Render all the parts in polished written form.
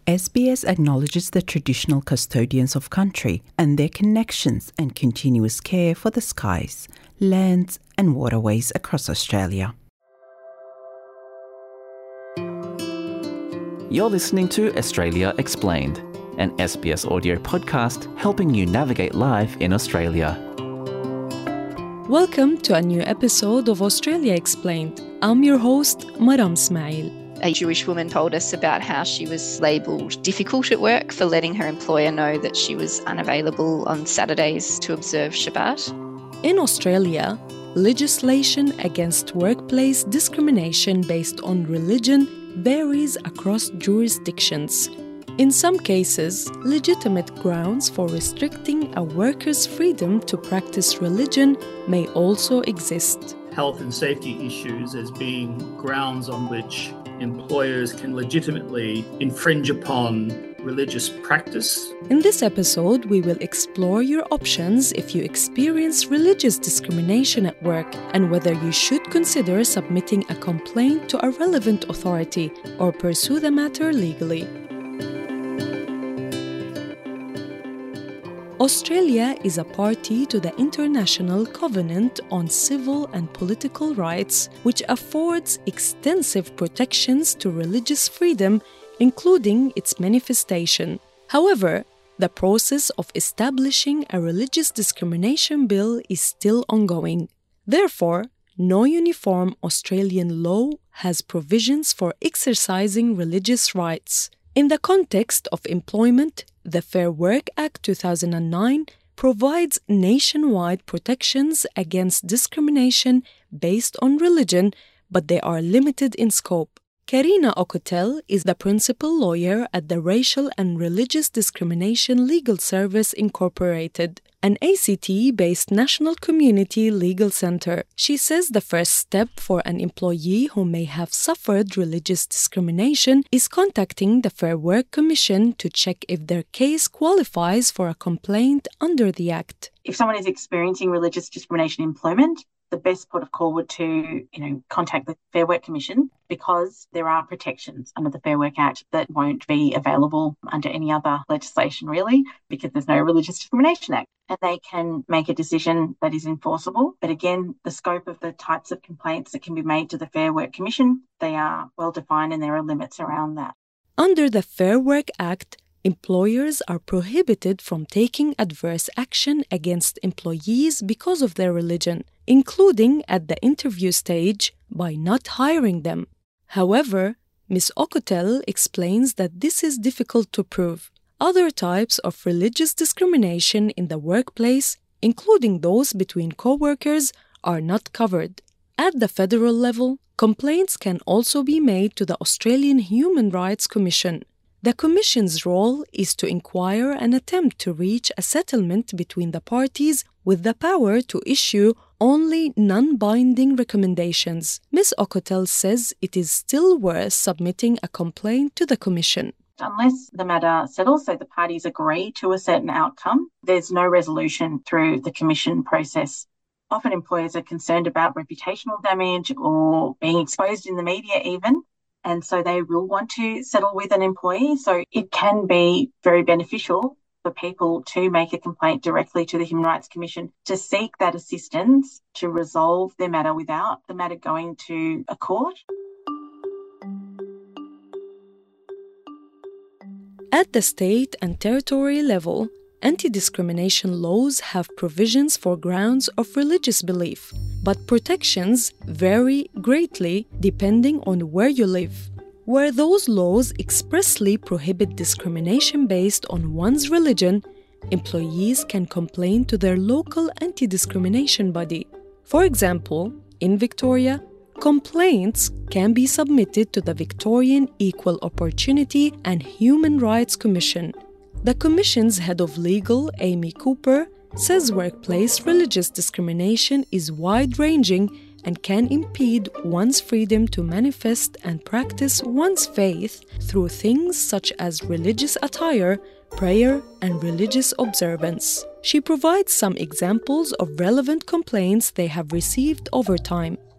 SBS acknowledges the traditional custodians of country and their connections and continuous care for the skies, lands and waterways across Australia. You're listening to Australia Explained, an SBS audio podcast helping you navigate life in Australia. Welcome to a new episode of Australia Explained. I'm your host, Maram Ismail. A Jewish woman told us about how she was labelled difficult at work for letting her employer know that she was unavailable on Saturdays to observe Shabbat. In Australia, legislation against workplace discrimination based on religion varies across jurisdictions. In some cases, legitimate grounds for restricting a worker's freedom to practice religion may also exist. Health and safety issues as being grounds on which employers can legitimately infringe upon religious practice. In this episode, we will explore your options if you experience religious discrimination at work and whether you should consider submitting a complaint to a relevant authority or pursue the matter legally. Australia is a party to the International Covenant on Civil and Political Rights, which affords extensive protections to religious freedom, including its manifestation. However, the process of establishing a religious discrimination bill is still ongoing. Therefore, no uniform Australian law has provisions for exercising religious rights. In the context of employment, the Fair Work Act 2009 provides nationwide protections against discrimination based on religion, but they are limited in scope. Karina Okotel is the principal lawyer at the Racial and Religious Discrimination Legal Service Incorporated, an ACT-based national community legal center. She says the first step for an employee who may have suffered religious discrimination is contacting the Fair Work Commission to check if their case qualifies for a complaint under the Act. If someone is experiencing religious discrimination in employment, the best port of call would to contact the Fair Work Commission, because there are protections under the Fair Work Act that won't be available under any other legislation, really, because there's no Religious Discrimination Act. And they can make a decision that is enforceable. But again, the scope of the types of complaints that can be made to the Fair Work Commission, they are well defined and there are limits around that. Under the Fair Work Act, employers are prohibited from taking adverse action against employees because of their religion, including at the interview stage by not hiring them. However, Ms. Okotel explains that this is difficult to prove. Other types of religious discrimination in the workplace, including those between co-workers, are not covered. At the federal level, complaints can also be made to the Australian Human Rights Commission. The Commission's role is to inquire and attempt to reach a settlement between the parties with the power to issue only non-binding recommendations. Ms. Okotel says it is still worth submitting a complaint to the Commission. Unless the matter settles, so the parties agree to a certain outcome, there's no resolution through the Commission process. Often employers are concerned about reputational damage or being exposed in the media even. And so they will want to settle with an employee. So it can be very beneficial for people to make a complaint directly to the Human Rights Commission to seek that assistance to resolve their matter without the matter going to a court. At the state and territory level, anti-discrimination laws have provisions for grounds of religious belief, but protections vary greatly depending on where you live. Where those laws expressly prohibit discrimination based on one's religion, employees can complain to their local anti-discrimination body. For example, in Victoria, complaints can be submitted to the Victorian Equal Opportunity and Human Rights Commission. The Commission's head of legal, Amy Cooper, says workplace religious discrimination is wide-ranging and can impede one's freedom to manifest and practice one's faith through things such as religious attire, prayer, and religious observance. She provides some examples of relevant complaints they have received over time.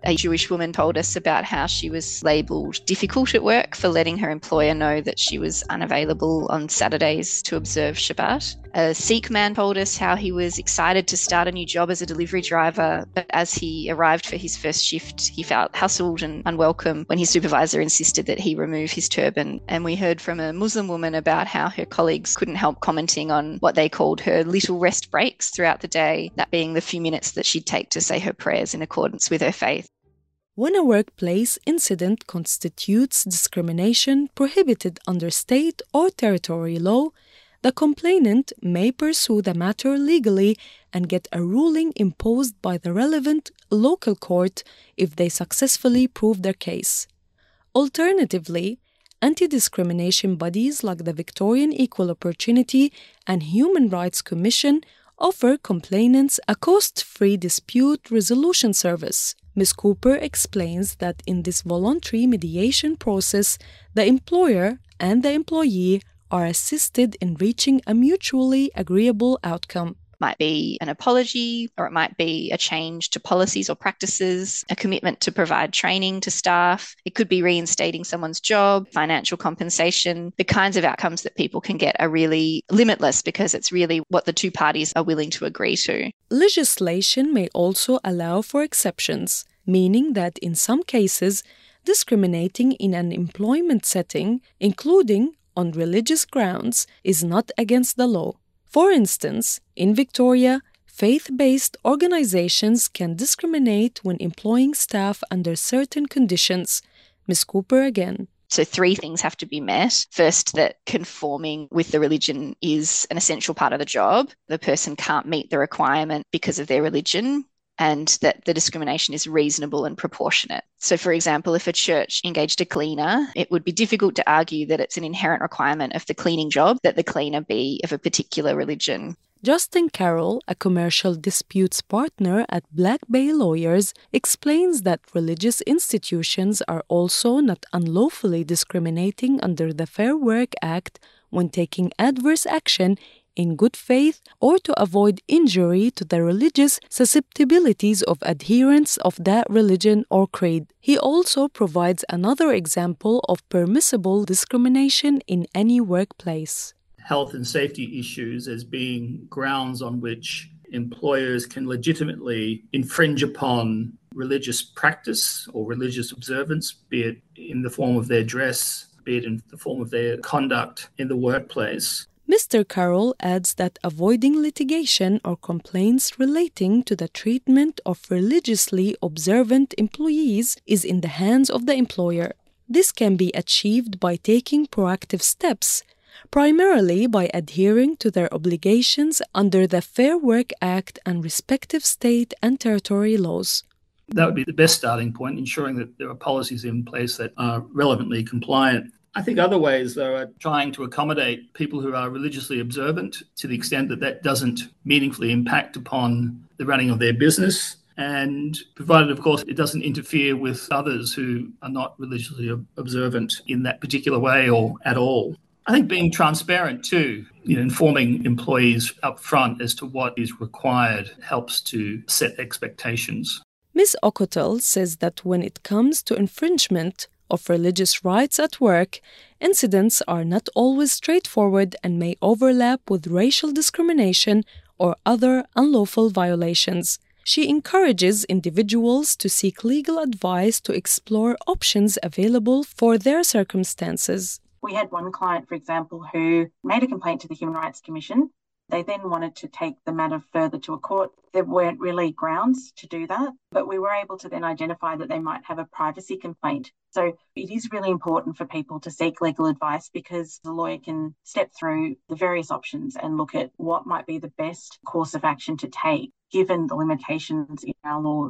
A Jewish woman told us about how she was labelled difficult at work for letting her employer know that she was unavailable on Saturdays to observe Shabbat. A Sikh man told us how he was excited to start a new job as a delivery driver, but as he arrived for his first shift, he felt hustled and unwelcome when his supervisor insisted that he remove his turban. And we heard from a Muslim woman about how her colleagues couldn't help commenting on what they called her little rest breaks throughout the day, that being the few minutes that she'd take to say her prayers in accordance with her faith. When a workplace incident constitutes discrimination prohibited under state or territory law, the complainant may pursue the matter legally and get a ruling imposed by the relevant local court if they successfully prove their case. Alternatively, anti-discrimination bodies like the Victorian Equal Opportunity and Human Rights Commission offer complainants a cost-free dispute resolution service. Ms. Cooper explains that in this voluntary mediation process, the employer and the employee are assisted in reaching a mutually agreeable outcome. Might be an apology, or it might be a change to policies or practices, a commitment to provide training to staff. It could be reinstating someone's job, financial compensation. The kinds of outcomes that people can get are really limitless because it's really what the two parties are willing to agree to. Legislation may also allow for exceptions, meaning that in some cases, discriminating in an employment setting, including on religious grounds, is not against the law. For instance, in Victoria, faith-based organizations can discriminate when employing staff under certain conditions. Ms. Cooper again. So 3 things have to be met. First, that conforming with the religion is an essential part of the job. The person can't meet the requirement because of their religion, and that the discrimination is reasonable and proportionate. So, for example, if a church engaged a cleaner, it would be difficult to argue that it's an inherent requirement of the cleaning job that the cleaner be of a particular religion. Justin Carroll, a commercial disputes partner at Black Bay Lawyers, explains that religious institutions are also not unlawfully discriminating under the Fair Work Act when taking adverse action in good faith or to avoid injury to the religious susceptibilities of adherents of that religion or creed. He also provides another example of permissible discrimination in any workplace. Health and safety issues as being grounds on which employers can legitimately infringe upon religious practice or religious observance, be it in the form of their dress, be it in the form of their conduct in the workplace. Mr. Carroll adds that avoiding litigation or complaints relating to the treatment of religiously observant employees is in the hands of the employer. This can be achieved by taking proactive steps, primarily by adhering to their obligations under the Fair Work Act and respective state and territory laws. That would be the best starting point, ensuring that there are policies in place that are relevantly compliant. I think other ways, though, are trying to accommodate people who are religiously observant to the extent that that doesn't meaningfully impact upon the running of their business, and provided, of course, it doesn't interfere with others who are not religiously observant in that particular way or at all. I think being transparent too, informing employees up front as to what is required helps to set expectations. Ms. Okotel says that when it comes to infringement of religious rights at work, incidents are not always straightforward and may overlap with racial discrimination or other unlawful violations. She encourages individuals to seek legal advice to explore options available for their circumstances. We had one client, for example, who made a complaint to the Human Rights Commission. They then wanted to take the matter further to a court. There weren't really grounds to do that, but we were able to then identify that they might have a privacy complaint. So it is really important for people to seek legal advice because the lawyer can step through the various options and look at what might be the best course of action to take, given the limitations in our laws.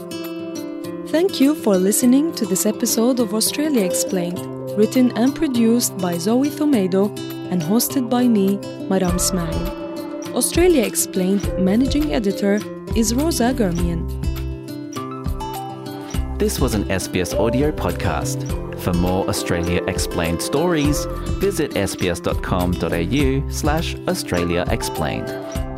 Thank you for listening to this episode of Australia Explained, written and produced by Zoe Thomedo and hosted by me, Maram Ismail. Australia Explained managing editor is Rosa Germian. This was an SBS audio podcast. For more Australia Explained stories, visit sbs.com.au/Australia Explained.